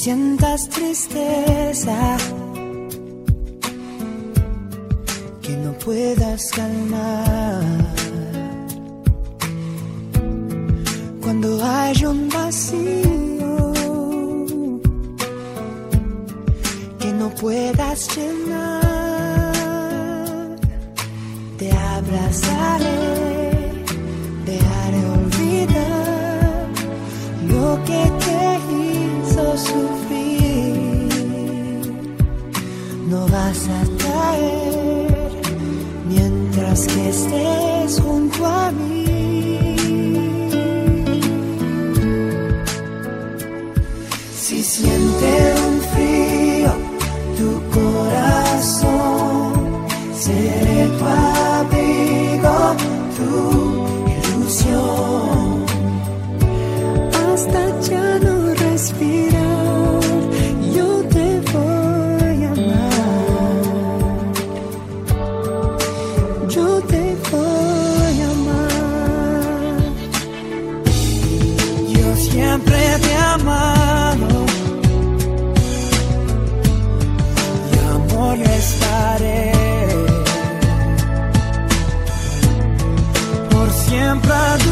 sientas tristeza que no puedas calmar. Cuando hay un vacío que no puedas llenar, te abrazaré, te haré olvidar lo que te hizo sufrir. No vas a caer mientras que estés junto a mí. Si siente un frío tu corazón, seré tu abrigo, tu ilusión. Hasta ya no respirar, yo te voy a amar. Yo te voy a amar. Yo siempre te he amado. Y amor yo estaré. Por siempre a tu